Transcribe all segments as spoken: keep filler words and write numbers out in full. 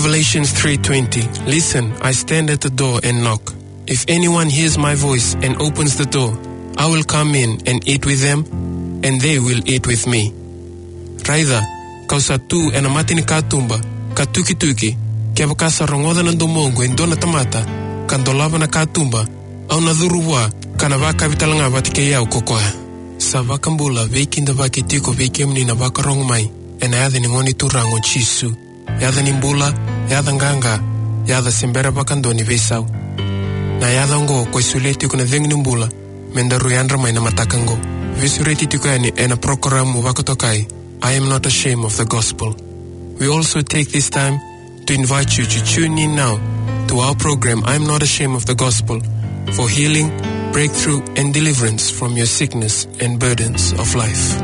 Revelations three twenty. Listen, I stand at the door and knock. If anyone hears my voice and opens the door, I will come in and eat with them, and they will eat with me. Raida, kausa tu ena matini katumba, katuki tuki, kia wakasa rongoda na domongo en dona tamata, kandolava na katumba, au na dhuruwa, kana waka vitalanga watike yau kokoa. Sa wakambula veikinda waki tiko veikemni na waka rongmai, ena yadha ni ngoni turango chisu, yadha ni mbula, yadha nganga, yadha simbera wakandoni veisau. Na yadha ngo kwa isuleti kuna vengi mbula, menda ruyandra mai na matakango. Visureti tiko yani ena prokoramu wakotokai, I am not ashamed of the gospel. We also take this time to invite you to tune in now to our program, I am not ashamed of the gospel, for healing, breakthrough and deliverance from your sickness and burdens of life.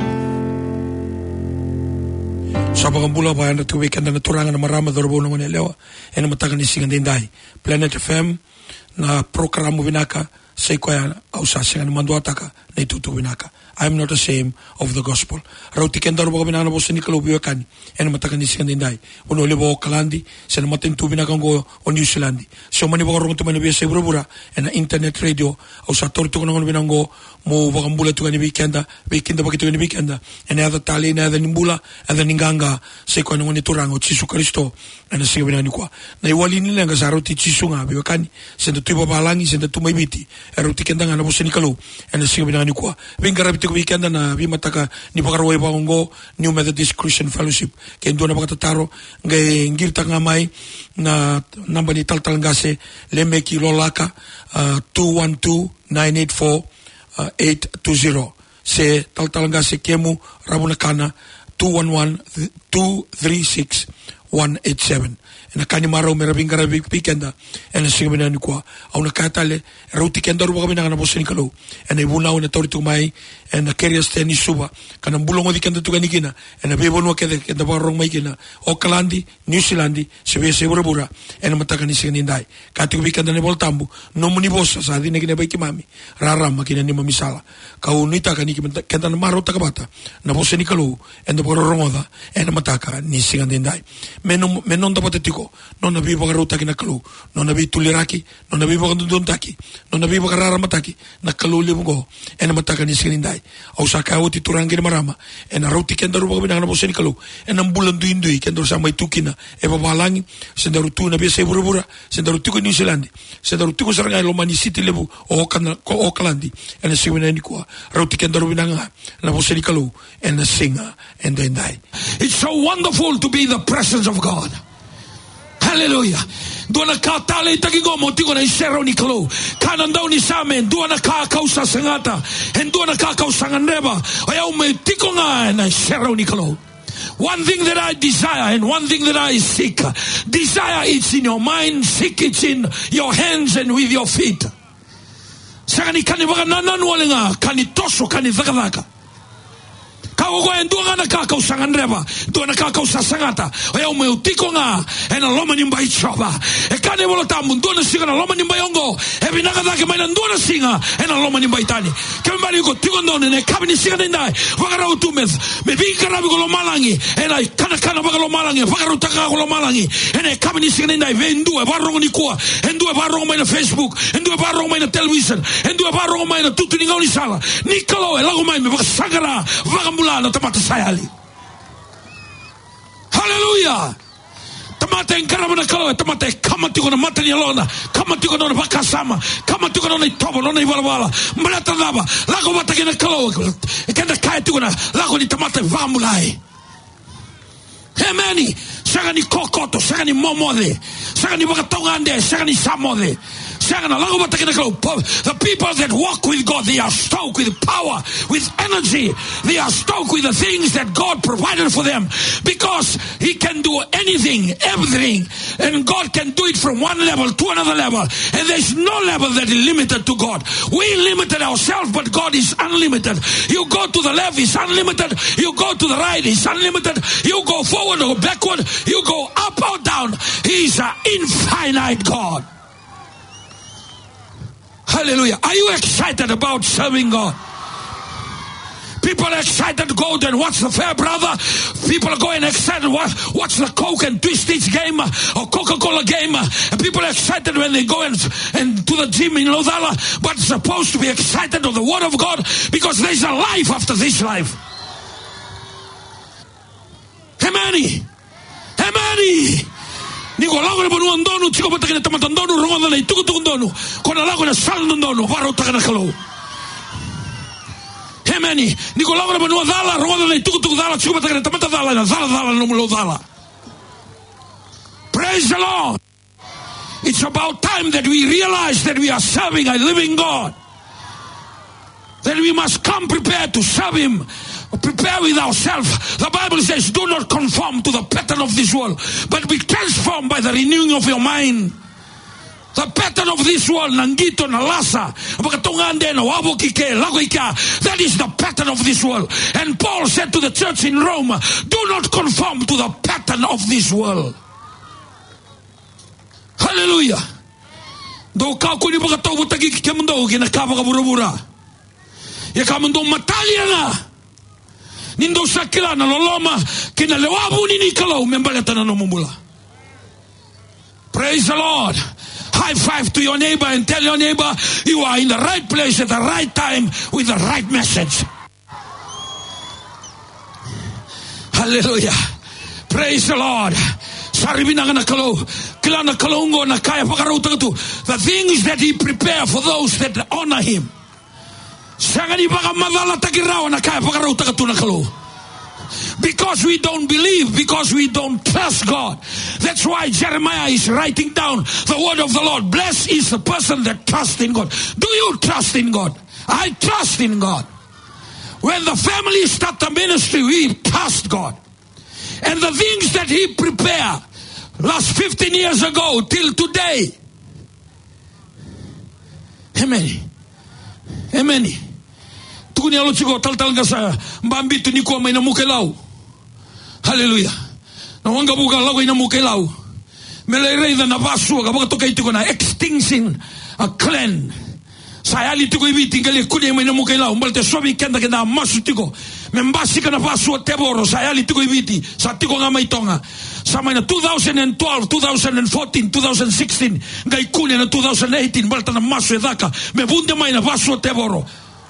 Sabagambula ba na tuwi kanda na turanga na marama dorobo na ngone lewa ena mataga ni singa dindai Planet F M na programa vinaka sei koya au sa singa mandua taka na itutu vinaka. I am not ashamed of the gospel. Rauti kenda robo binana bo sinikalo biwakani ena mataga ni singa dindai uno lebo Aucklandi sena maten tu vinaka ngo o New Zealand so mani bo rongo tumani bia sebrobura ena internet radio au sa tortu kono ngono binango mo bagambula tu ni weekenda weekenda bakito ni weekenda ena ada tali na ada nimbula ada ninganga sei kono ngoni turango Jesu Kristo ena singa binani kwa na iwali ni lenga sa rauti Jesu nga biwakani senda tu babalangi senda tu maibiti rauti kenda ngana bo sinikalo ena singa binani kwa vingara ko weekend na vi mataka ni pagaroy ba ngo New Methodist Christian Fellowship kendo na pagtataro ngay ngirta nga mai na namba ni taltal ngase lemeki lolaka uh, two one two nine eight four eight two zero se taltal ngase kemu rabunakana two one one two three six one eight seven ena kani maro merabing garabi pikenda ena sigmena ni kwa au na katale rauti kenda ruba kami na boseni kalo ena ibuna una toritu mai ena kerias teni suba kana bulongo dikenda tukani kina ena bebono kede kenda barong mai kina Aucklandi New Zealand sebe seburabura ena mataka ni signi ndai kati pikenda ne boltambu no muni bossa sa dine kine baiki mami rara makina ni mami sala ka unita kani kenda na maro takabata na boseni kalo ena bororongoda ena mataka ni signi ndai menon menon tapatiko non nabi bagaruta ki nakalu non nabi tuliraki non nabi bagandundaki non nabi bagarara mataki nakalu libugo ena mataka ni sinindai au sakawti turangi marama ena roti kenda ruba bina na boseni kalu ena mbulandu indui kenda sama itukina e babalangi senda rutu nabi seburubura senda rutu ko New Zealand senda rutu ko saranga lo mani city lebu o kana ko Aucklandi ena siwena ni kwa roti kenda rubina na boseni kalu ena singa and then die. It's so wonderful to be in the presence of God. Hallelujah. Duana ka tale takigo mo tiko na isero ni kalo. Kanan daw ni samen duana ka kausa sangata. And duana ka kausa nganeba. Ayaw me tiko nga na isero ni kalo. One thing that I desire and one thing that I seek. Desire it's in your mind, seek it's in your hands and with your feet. Sakani kani baka nananwale nga kani toso kani zakadaka. Kago en duanga na kakau sanganreba duana kakau sasangata oya ume utiko nga ena loma nimba ichova e kane bolo tambu duana singa na loma nimba yongo e binaga dake maina duana singa ena loma nimba itani kame bali yuko tiko ndone ne kabini singa nindai wakara utumez me vika rabi ko lo malangi ena kana kana baka lo malangi wakara utaka ko lo malangi ena kabini singa nindai vendu e barongo ni kuwa endu e barongo maina Facebook endu e barongo maina television endu e barongo maina tutu ni ngauni sala nikalo e lago maina baka sagara vaka na tamata sayali. Hallelujah. Tamata enkarama na kalo tamata kama tiko na mata ni alona kama tiko na bakasama kama tiko na itobo na ibalabala mlata laba lago batake na kalo kenda kai tiko na lago ni tamata vamulai. Hemani sanga ni kokoto sanga ni momode sanga ni bakatongande sanga ni samode. The people that walk with God, they are stoked with power, with energy. They are stoked with the things that God provided for them, because He can do anything, everything, and God can do it from one level to another level, and there's no level that is limited to God. We limited ourselves, but God is unlimited. You go to the left, He's unlimited. You go to the right, He's unlimited. You go forward or backward, you go up or down. He's an infinite God. Hallelujah. Are you excited about serving God? People are excited to go and watch the fair, brother. People are going excited to watch, watch the Coke and Twisties game or Coca-Cola game. And people are excited when they go and, and to the gym in Lodala. But supposed to be excited of the Word of God because there's a life after this life. Amen. Amen. Niko lago na banu andonu chiko patakina tamatandonu rongoda na ituku tukundonu kona lago na salndonu varo takana kalo. Amen. Niko lago na banu dala rongoda na ituku tukudala chiko patakina tamatadala na dala dala no mulo dala. Praise the Lord. It's about time that we realize that we are serving a living God. That we must come prepared to serve Him. Prepare with ourselves. The Bible says, do not conform to the pattern of this world, but be transformed by the renewing of your mind. The pattern of this world, nangito na lasa, that is the pattern of this world. And Paul said to the church in Rome, do not conform to the pattern of this world. Hallelujah. Do ka kuni baka tawbo tagi kimundo ginakaba ka burabura. Ya kamundo matalia na. Nindo sakila na loloma kina lewabu nini kalau membaleta na nomumula. Praise the Lord. High five to your neighbor and tell your neighbor you are in the right place at the right time with the right message. Hallelujah. Praise the Lord. The things that He prepared for those that honor Him. Because we don't believe, because we don't trust God. That's why Jeremiah is writing down the word of the Lord. Blessed is the person that trusts in God. Do you trust in God? I trust in God. When the family start the ministry, we trust God. And the things that He prepared last fifteen years ago till today. Amen. Amen. Tukuni alo chiko tal tal gasa mbambi tu niko mai na mukelau. Hallelujah. Na wanga buka lau ina mukelau. Mele reida na vasu ka baka toka itiko na extinction a clan. Sayali tiko ibiti ngale kuni mai na mukelau mbalte sobi kenda kenda masu tiko. Membasi kana vasu teboro sayali tiko ibiti sa tiko nga mai tonga. Sama na twenty twelve, twenty fourteen, twenty sixteen ngai kuni na twenty eighteen mbalta na masu edaka me bunde mai na vasu teboro.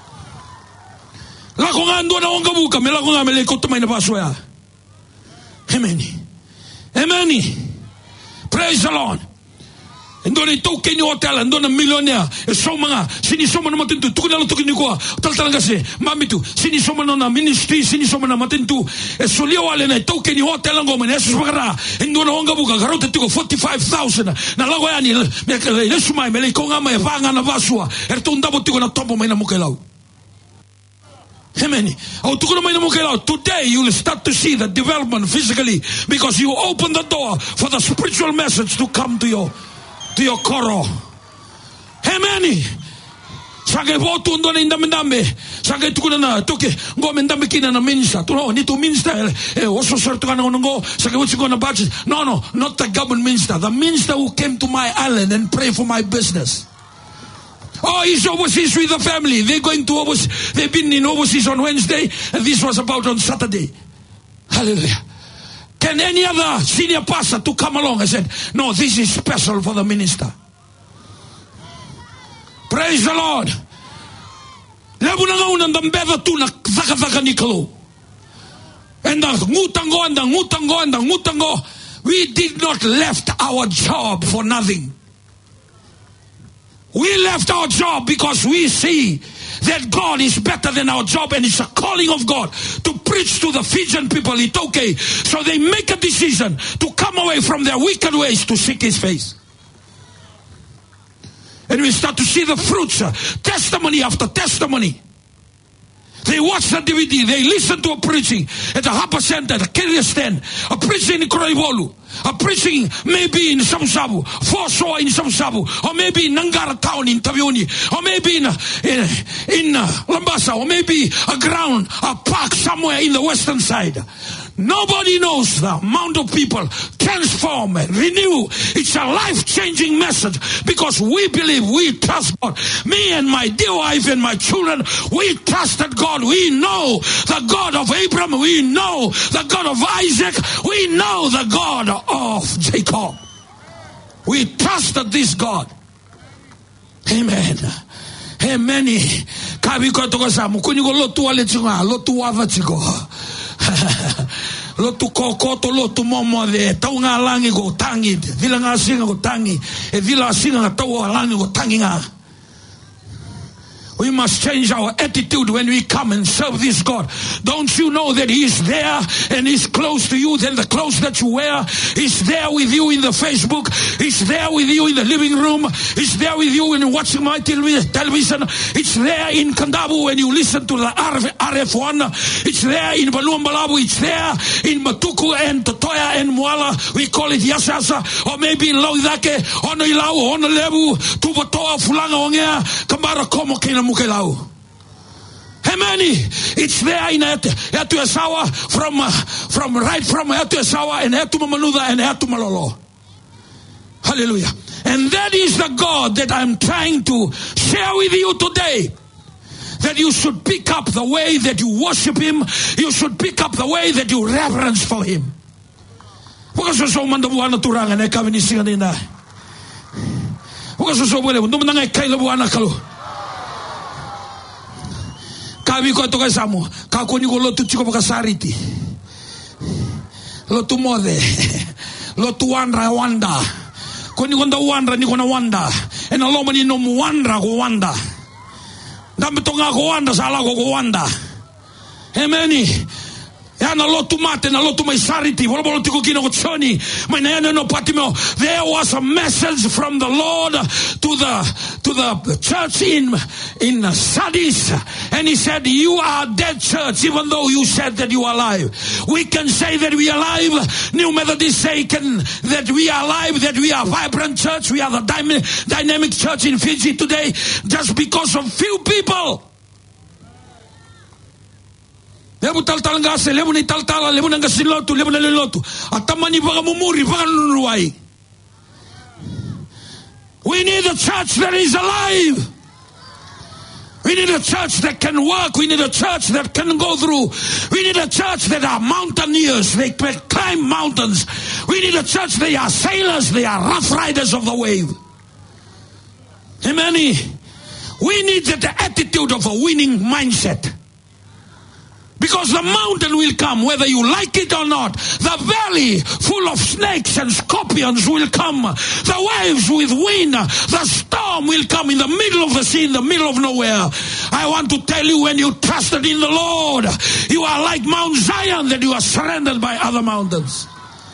La ko nga ando na onga buka me la ko nga me le koto mai na vasu ya. Amen. Amen. Praise the Lord. Ando na ito kenyo hotel, ando na millionaire. E so mga, sinisoma na matintu. Tukun na lang tukin ni ko. Tal talaga si, mami tu, sinisoma na na ministry, sinisoma na matintu. E so liya wale na ito kenyo hotel ang gomen. Esos magara, ando na onga buka, garota tiko forty-five thousand. Na lago yani, le sumay, me le ko nga may vanga na vasua. Erto undabo tiko na tombo may na mukelaw. Amen. Today you will start to see the development physically because you open the door for the spiritual message to come to your to your koro. Amen. Sage voto ndo na indamdambe. Sage tukuna na toke ngo mendambe kina na minister. Tu no ni to minister eh also certo kana ngo sage what's going to budget. No no, not the government minister. The minister who came to my island and pray for my business. Oh, he's overseas with the family. They're going to overseas. They've been in overseas on Wednesday, and this was about on Saturday. Hallelujah. Can any other senior pastor to come along? I said, no, this is special for the minister. Praise the Lord. And the ngutango and the ngutango and the ngutango, we did not left our job for nothing. We left our job because we see that God is better than our job and it's a calling of God to preach to the Fijian people. It's okay. So they make a decision to come away from their wicked ways to seek His face. And we start to see the fruits, uh, testimony after testimony. They watch the D V D, they listen to a preaching at the Hapa Center, the Carrier Stand, a preaching in Kroivolu, a preaching maybe in Sabu-Sabu, Forsoa in Sabu-Sabu, or maybe in Nangara Town in Tavioni, or maybe in, in, in uh, Lambasa, or maybe a ground, a park somewhere in the western side. Nobody knows the amount of people transform and renew. It's a life-changing message because we believe, we trust God. Me and my dear wife and my children, we trusted God. We know the God of Abraham. We know the God of Isaac. We know the God of Jacob. We trusted this God. Amen. Amen. Kabi ko to sa mo kuni ko lotu ale tsinga lotu wa vatiko. Lotu koko to lotu momo de taunga langi go tangi vila nga singa go tangi e vila singa nga tawa langi go tangi nga. We must change our attitude when we come and serve this God. Don't you know that He is there and He's close to you than the clothes that you wear? He's there with you in the Facebook. He's there with you in the living room. He's there with you when watching my television. It's there in Kandabu when you listen to the R F one. It's there in Baluambalabu. It's there in Matuku and Totoya and Mwala. We call it Yasasa. Or maybe in Lauidake, Ono Ilau, Ono Lebu, Tubatoa, Fulanga Ongea, Kambara Komo Kena Mukelau. Amen. It's there in Etu Esawa from uh, from right from Etu Esawa and Etu Mamanuda and Etu Malolo. Hallelujah. And that is the God that I'm trying to share with you today. That you should pick up the way that you worship Him. You should pick up the way that you reverence for Him. Because so manda buana turangan e kami ni singa nina. Because so boleh untuk menangai kaila buana kalau. Kami ko to kasamo kakoni ko lotu chiko pakasariti lotu mode lotu wandra wanda koni konda wandra ni kona wanda and aloma ni no wandra go wanda ndambe tonga go wanda sala go go wanda. Amen. Ya na lotu mate na lotu mai sariti bolo bolo tiko kino choni mai na no patimo. There was a message from the Lord to the to the church in in Sardis, and He said, you are dead church even though you said that you are alive. We can say that we are alive. New Methodists say can that we are alive, that we are vibrant church, we are the dynamic, dynamic church in Fiji today just because of few people. Lebu tal tal ngase, lebu ni tal tal, lebu nang kasilotu, lebu na lilotu. Atamani baka mumuri, baka nunuai. We need a church that is alive. We need a church that can work. We need a church that can go through. We need a church that are mountaineers. They can climb mountains. We need a church. They are sailors. They are rough riders of the wave. Amen. We need the attitude of a winning mindset. Because the mountain will come whether you like it or not. The valley full of snakes and scorpions will come. The waves with wind. The storm will come in the middle of the sea, in the middle of nowhere. I want to tell you, when you trusted in the Lord, you are like Mount Zion, that you are surrendered by other mountains.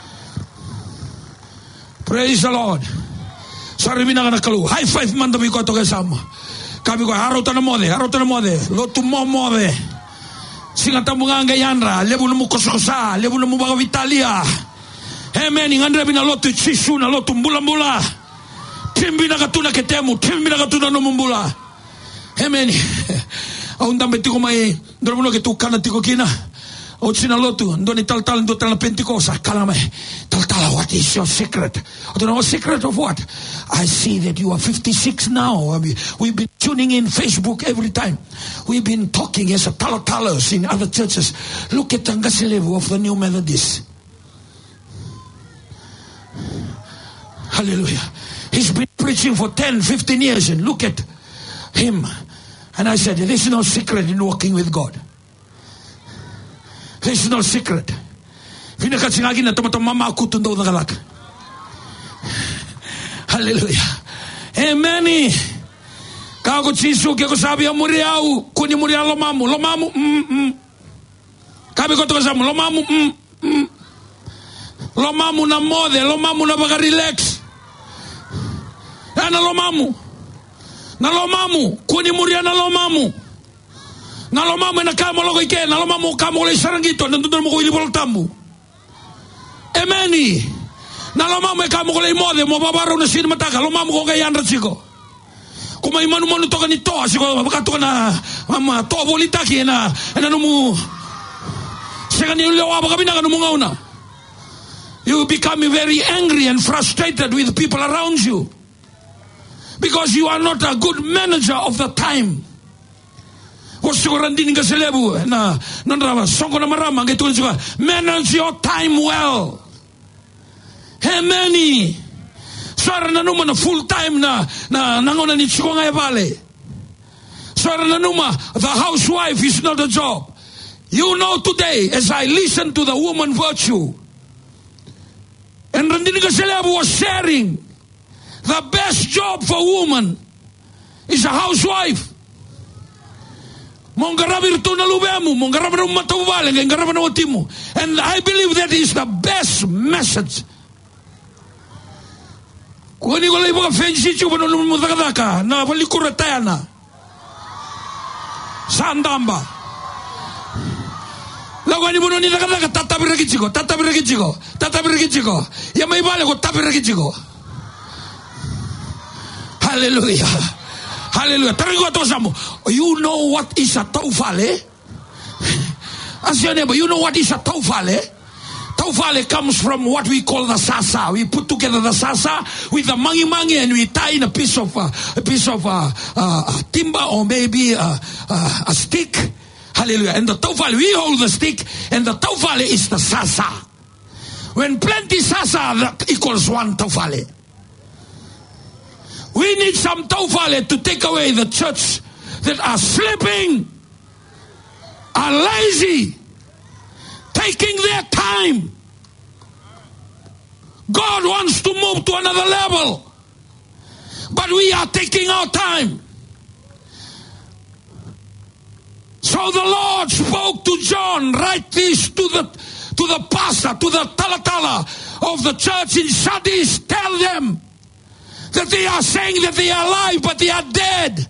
Praise the Lord. Sorry, binanganakalu. High five man to be got to Gasam. Kami ko harotana mode, harotana mode, lotu mo mode. Singata munganga yanra, lebu no mukososa, lebu no mubaga vitalia. Amen. Ingandra bina lotu chisu na lotu mbula mbula. Timbi na katuna ketemu, timbi na katuna no mbula. Amen. Au ndambe tiko mai, ndromuno ke tu kana tiko kina. O tsina lotu, ndoni tal tal ndo tal Pentecost. Kala mai, tal tal. What is your secret? I don't know, secret of what? I see that you are fifty-six now. I mean, we've been tuning in Facebook every time. We've been talking as a talatalos in other churches. Look at the Ngasilevu of the New Methodists. Hallelujah. He's been preaching for ten, fifteen years, and look at him. And I said, there is no secret in walking with God. There is no secret. Pinakatsingagi na tumatama makutun daw nagalak. Hallelujah. Amen. Kako chisu kaya ko sabi ang muriaw, kuni muriaw lomamu, lomamu, mm, mm. Kabi ko to kasama, lomamu, mm, mm. Lomamu na mode, lomamu na baka relax. Yan na lomamu. Na lomamu, kuni muriaw na lomamu. Na lomamu na kamo logo ike, na lomamu kamo ko sarangito, nandun mo ko ilibol tamu. Amen. Na lomamu kamo ko mode, mo babaro na sin mataka, lomamu ko kaya yanra chiko. Kung may manu-manu to ka nito, siguro makato ka na, mama, to bolita ki na, na mo, You become very angry and frustrated with people around you because you are not a good manager of the time. Manage your time well. Hey, many. Suara na numa na full time na na nangona ni chikonga e vale. Suara na numa, the housewife is not a job. You know today, as I listen to the woman virtue, and Randini Kaselebu was sharing, the best job for woman is a housewife. And I believe that is the best message. Sandamba. Lagu ni bunuh ni tak kata tata berkiciko, tata berkiciko, tata berkiciko. Ya mai balik ko tata berkiciko. Hallelujah, hallelujah. Tarigo to samu. You know what is a taufale? Ask your neighbor. You know what is a taufale? Taufale comes from what we call the sasa. We put together the sasa with the mangi mangi and we tie in a piece of uh, a piece of uh, uh, timber or maybe uh, uh, a stick. Hallelujah. And the taufale, we hold the stick, and the taufale is the sasa. When plenty sasa, that equals one taufale. We need some taufale to take away the church that are sleeping, are lazy, taking their time. God wants to move to another level, but we are taking our time. So the Lord spoke to John, write this to the to the pastor, to the talatala of the church in Sardis. Tell them that they are saying that they are alive, but they are dead.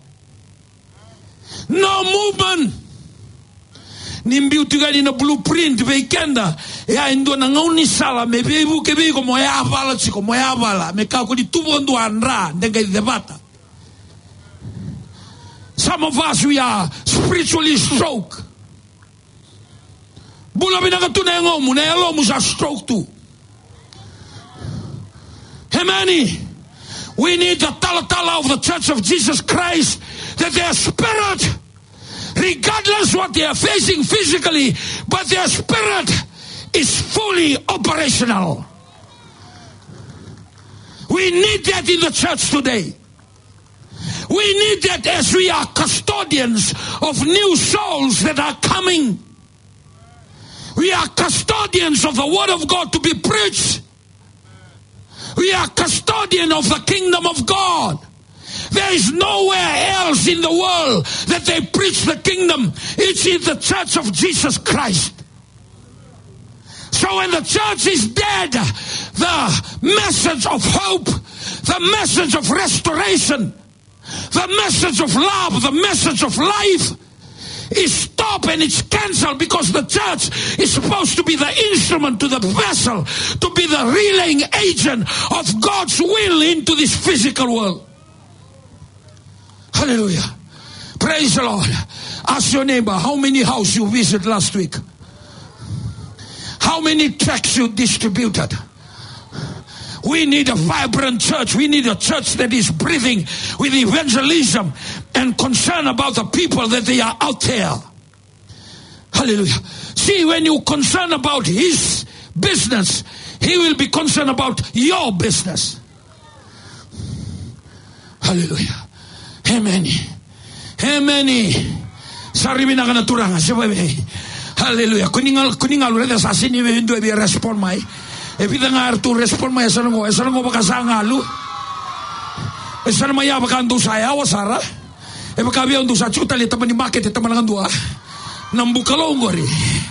No movement. Nimbiu tiga di na blueprint weekenda ya indo na ngauni sala me bebu ke be como ya bala chico mo ya bala me ka ko di tubo ndo andra ndenga debata. Some of us, we are spiritually stroke. Bula binagatu na ngomu na elomu sa stroke too. Hemani, we need the talatala of the Church of Jesus Christ, that their spirit, regardless what they are facing physically, but their spirit is fully operational. We need that in the church today. We need that as we are custodians of new souls that are coming. We are custodians of the word of God to be preached. We are custodian of the kingdom of God. There is nowhere else in the world that they preach the kingdom. It's in the church of Jesus Christ. So when the church is dead, the message of hope, the message of restoration, the message of love, the message of life is stopped and it's cancelled, because the church is supposed to be the instrument, to the vessel, to be the relaying agent of God's will into this physical world. Hallelujah. Praise the Lord. Ask your neighbor, how many houses you visited last week? How many tracts you distributed? We need a vibrant church. We need a church that is breathing with evangelism and concern about the people that they are out there. Hallelujah. See, when you concern about his business, he will be concerned about your business. Hallelujah. Amen. Amen. Sarimi na kana turanga sebebe. Hallelujah. Kuningal kuningal reda sa sini me vindo e respond mai. E vida nga tu respond mai sa ngo, sa ngo baka sa ngalu. E sa maya baka ndu sa ya wasara. E baka biya ndu sa chuta le tamani market e tamana ngandua. Nambukalo ngori.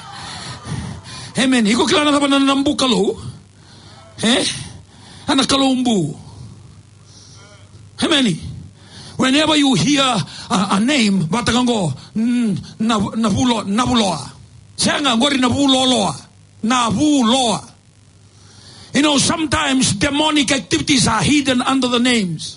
Amen. Iko kila na tapan nambukalo. Eh? Ana kalombu. Amen. Whenever you hear a, a name, batakango nabulo nabuloa. Sanga ngori nabuloloa. Nabuloa. You know, sometimes demonic activities are hidden under the names.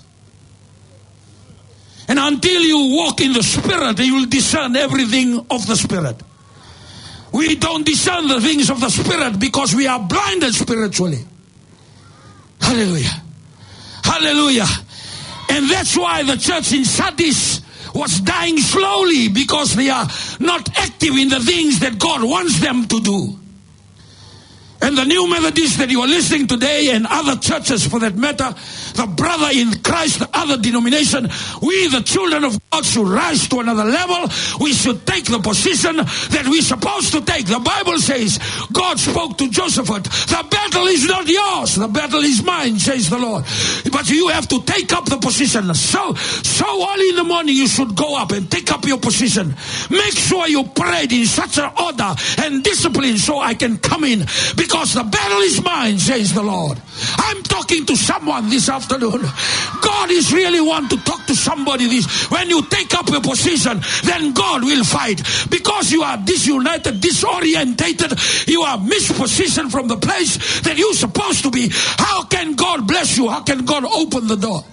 And until you walk in the Spirit, you will discern everything of the Spirit. We don't discern the things of the Spirit because we are blinded spiritually. Hallelujah. Hallelujah. And that's why the church in Sardis was dying slowly, because they are not active in the things that God wants them to do. And the New Methodists that you are listening today, and other churches for that matter, the brother in Christ, the other denomination, we the children of God should rise to another level. We should take the position that we're supposed to take. The Bible says, God spoke to Joseph, the battle is not yours, the battle is mine, says the Lord. But you have to take up the position. So, so early in the morning you should go up and take up your position. Make sure you prayed in such an order and discipline so I can come in. Because Because the battle is mine, says the Lord. I'm talking to someone this afternoon. God is really want to talk to somebody this. When you take up a position, then God will fight. Because you are disunited, disorientated, you are mispositioned from the place that you're supposed to be. How can God bless you? How can God open the door?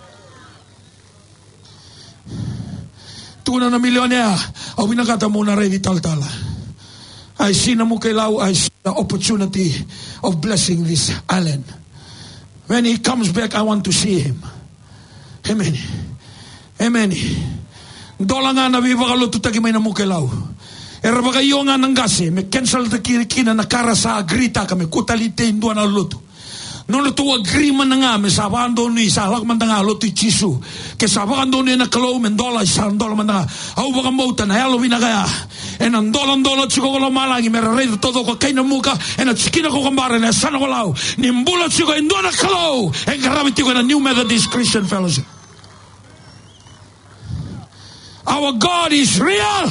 Tuna na millionaire, au binagata mo na ready taltala. I see na mukailaw, I see the opportunity of blessing this island. When he comes back, I want to see him. Amen. Amen. Dola nga na bibakalo tutagi may na mukailaw. Era baka iyo nga nanggasi, may cancel ta kirikina na kara sa agrita kami, kutalite indua na luto. Nono to agree man nga, may sabakan doon ni salak man nga luto chisu. Kaya sabakan doon ni na kalaw, men dola, isang dola man nga. Au baka mautan, hayalo binagaya. En ang dolan-dolan siya ko malangi, may rarito todo ko kay na muka, en at sikina ko kambara, en sana ko lao, nimbulat siya ko, en doon na kalaw, en karamit ko na New Methodist Christian Fellowship. Our God is real.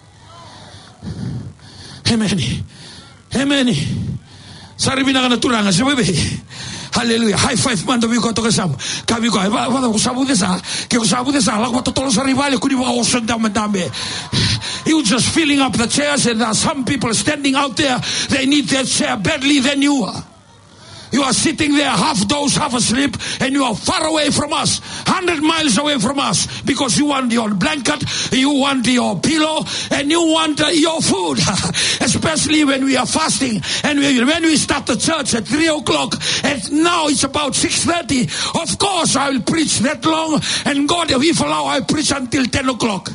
Amen. Amen. Sari binakaturangan siya, baby. Hallelujah. High five man daw ko to kasam. Kabi ko, ba ba ko sabu desa. Ke ko sabu desa, lak matotolo sa rival ko di ba ko senda madami. You just filling up the chairs, and there are some people standing out there. They need that chair badly than you are. You are sitting there half dozed, half asleep, and you are far away from us, hundred miles away from us, because you want your blanket, you want your pillow, and you want uh, your food. Especially when we are fasting, and we, when we start the church at three o'clock, and now it's about six thirty. Of course, I will preach that long, and God, if allow, I preach until ten o'clock.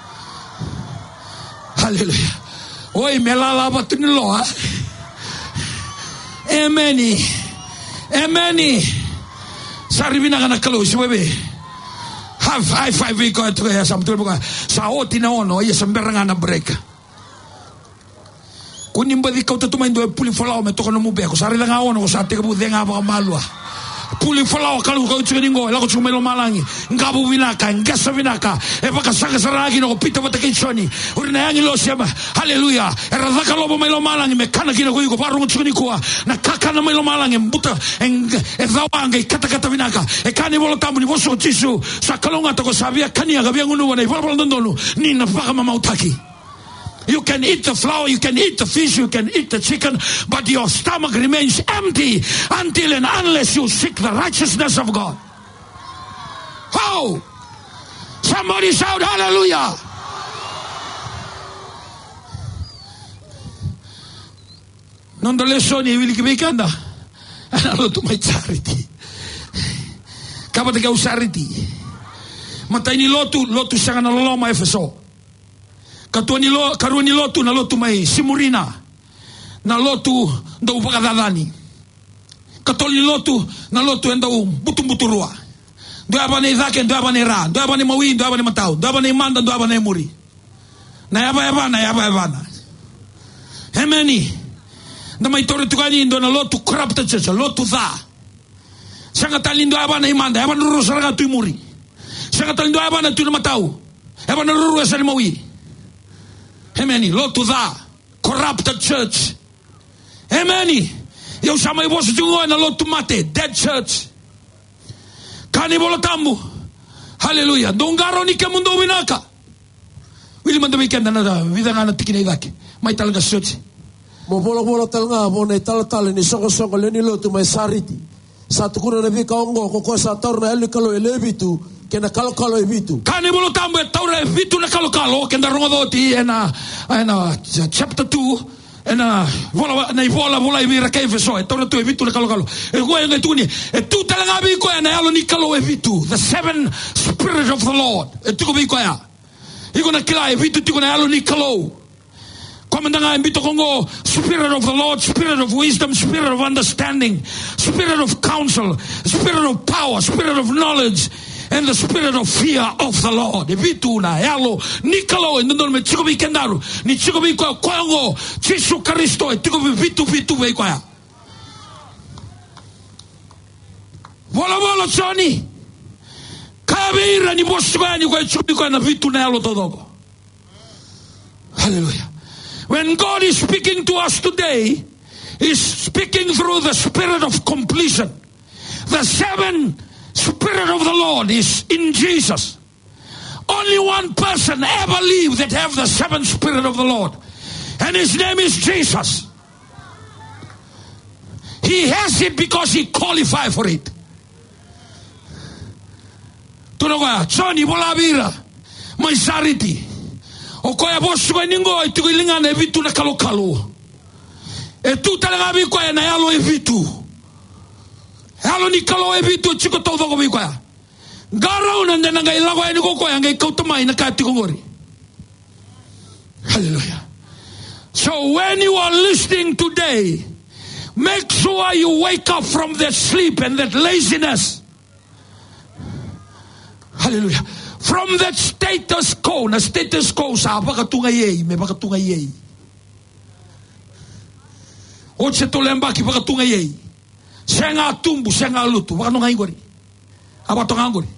Hallelujah. Oi, melala batunilo, ha? Amen. Amen. Sari binaka nakalo si bebe. Have high five we go to ya samtul buka. Sa oti na ono ya samberanga na break. Kunim ba di kau tutumain do puli follow me to kono mo be ko sari lang ono ko sa te bu denga ba malwa. Puli follow kalu ko tsuningo la ko tsumelo malangi. Ngabu binaka, ngasa binaka. E baka saka saragi no pita ba takitsoni. Urina yangi lo siama. Hallelujah. Era zaka lobo melo malangi me kana kino ko yuko paru tsuni ko na kaka na melo malangi mbuta en e zawanga kata kata binaka. E kani bolo tamu ni boso chisu. Sa kalonga to ko sabia kani aga biangu no na ifa ndondolo ni na paka mama utaki. You can eat the flour, you can eat the fish, you can eat the chicken, but your stomach remains empty until and unless you seek the righteousness of God. Oh! Somebody shout hallelujah! Nonetheless, Sony, will you make anda? And I love to my charity. Kapag ikaw charity. Matay ni Lotu, Lotu siya ka naloloma Efeso. Katua ni lo, karua ni lotu na lotu mai simurina na lotu ndau pakadadani. Katol ni lotu na lotu ndau butumbuturua. Ndo abane zake, ndo abane ra, ndo abane mawi, ndo abane matau, ndo abane manda, ndo abane muri. Na yaba yaba, na yaba yaba na. Hemeni. Na mai tore tukani ndo na lotu corrupted church, lotu za. Sanga tali ndo abane imanda, abane ruru saranga tu muri. Sanga tali ndo abane tu na matau, abane ruru asari mawi. Amen. Lord to that corrupted church. Amen. Eu chamei você de um ano Lord to mate dead church. Kani bola tambu. Hallelujah. Dongaro ni ke mundo winaka. Wili manda weekend na da vida ngana tikine dake. Mai talaga church. Mo bola bola talanga mo nei tala tala ni songo songo le ni Lord to mai sariti. Sa tukuna na vika ongo ko ko sa torna ele kalo ele bitu Kena kalokalo e vitu. Kani bolo tambo e taura e vitu na kalokalo. Kenda ronga doti e na, e na chapter two. E na vola, na i vola vola i vira keife so. E taura tu e vitu na kalokalo. E goe ngai tuni. E tu talanga biko e na alo ni kalo e vitu. The seven spirit of the Lord. E tuko biko ya. Iko na kila e vitu tuko na alo ni kalo. Komandanga e bito kongo. Spirit of the Lord. Spirit of wisdom. Spirit of understanding. Spirit of counsel. Spirit of power. Spirit of knowledge. And the spirit of fear of the Lord. E vitu na alo ni kalo. E nandon me chiko bi kendaru. Ni chiko bi kwa kongo. Jesu Kristo e tiko bi vitu vitu vei kwa ya. Vola vola choni. Kabira ni bosu kwa ni kwa chiko bi kwa na vitu na alo todoko. Hallelujah. When God is speaking to us today, He's speaking through the spirit of completion. The seven Spirit of the Lord is in Jesus. Only one person ever lived that have the seven Spirit of the Lord. And his name is Jesus. He has it because he qualified for it. Tunoga, Johnny Bolavira, my sariti. Okoya bosuga ningo itugilinga na vitu na kalo kalo. E tu talaga bi kwa na yalo e vitu. Halo ni kalo e vitu chiko todo ko bi kwa. Garau na ndena ngai lago e ni ko kwa ngai kautamai na kati ko ngori. Hallelujah. So when you are listening today, make sure you wake up from that sleep and that laziness. Hallelujah. From that status quo, na status quo sa bakatunga yei, me bakatunga yei. Oche to lemba ki bakatunga yei. Senga tumbu, senga lutu, bakanonga ingori. Abatonga ngori.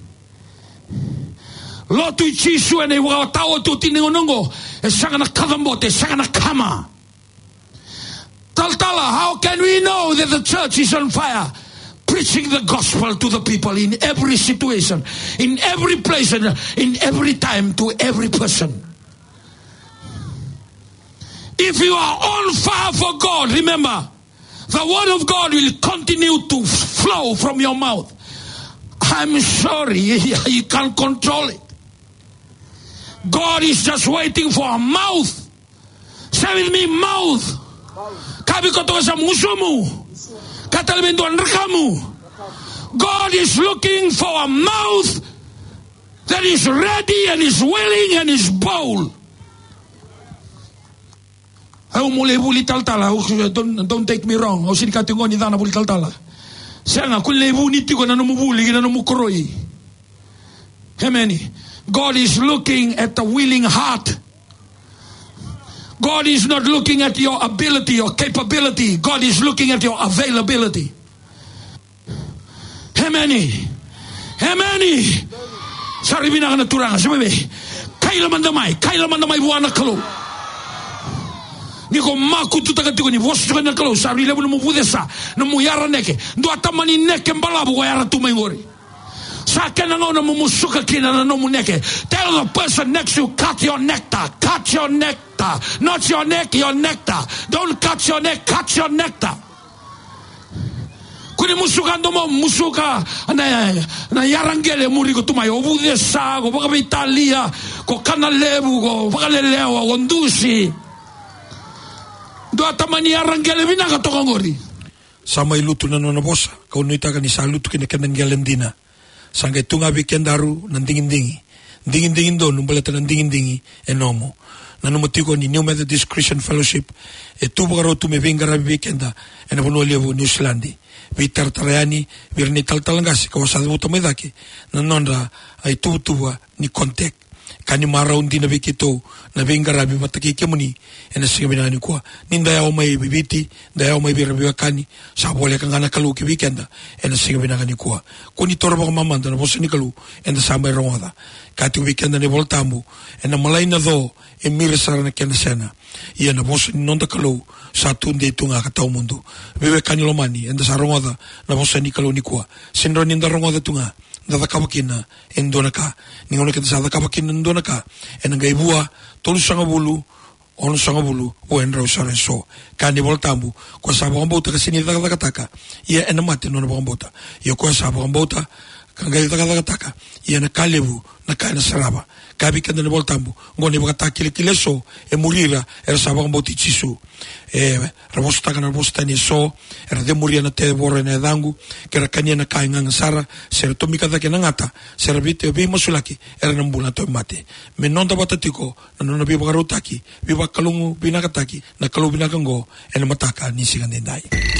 Lotu ichisu ene wakatawa tu tiningonongo. E sanga na kadambote, sanga na kama. Taltala, how can we know that the church is on fire? Preaching the gospel to the people in every situation, in every place, and in every time to every person. If you are on fire for God, remember, the word of God will continue to flow from your mouth. I'm sorry, you can't control it. God is just waiting for a mouth. Say with me, mouth. Kabi koto sa musumu. God is looking for a mouth that is ready and is willing and is bold. Don't, don't take me wrong. Amen. God is looking at the willing heart. God is not looking at your ability or capability. God is looking at your availability. Amen. Amen. Sorry, bina na turanga. Sabi, kaila mandamay, kaila mandamay buwana kalo. Niko makutu tagatiko ni vosu na kalo. Sorry, lebu no mubudesa, no muyara neke. Do atamani neke mbalabu wa yara tumengori. Tell the person next to you, cut your nectar, cut your nectar, not your neck, your nectar. Don't cut your neck, cut your nectar. Kuni musuka ndomo musuka na na yarangele muri ko tumayo obude sa ko baka Italia ko kanalebu ko baka lelewa ko ndusi. Do atamani yarangele bina ka tokongori. Sama ilutu na no bosa, kau nuita ka ni salutu kina kenangelendina. Sangkai tunga bikin daru nan dingin dingi dingin dingin do numbalata nan dingin dingi enomo nanu matiko ni New Methodist Christian Fellowship e tu bagaro tu me vengara bikenda ena bono levo New Zealand vitar tarayani virni taltalangasi kawasad buto medaki nanonra ai tu tuwa ni kontek kani maraundi na bikito na vengara bi mataki kemuni ena singamina ni kwa ninda ya omai bibiti da ya omai birabi kani sa bole kangana kalu ki weekenda ena singamina ni kwa kuni torba mamanda na bosani kalu ena sambai rongoda kati weekenda ne voltambu ena malaina do e miresara na kena sena ia na bosani nonda kalu sa tunde tunga katau mundu bebe kani lomani ena sa rongoda na bosani kalu ni kwa sinro ninda rongoda tunga da kabakina endonaka ningona kita sa kabakina endonaka enanga ibua tolu sanga bulu onu sanga bulu o enra usare so kani voltambu ko sa bombota ka sini da taka ia enamate no bombota ia ko sa bombota kangai taka taka ia na kalevu na kai na sarava kabi kanda na voltambu ngone baka kile kile so e murira era sabang boti chisu e rabosta kana rabosta ni so era de muria na te bore na dangu que era kania na kai ngang sara ser to mikada ke ngata ser vite be mosulaki era na mbula to mate me non da batatiko na non bi bagarutaki bi bakalungu binakataki na kalu binakango ena mataka ni sigandendai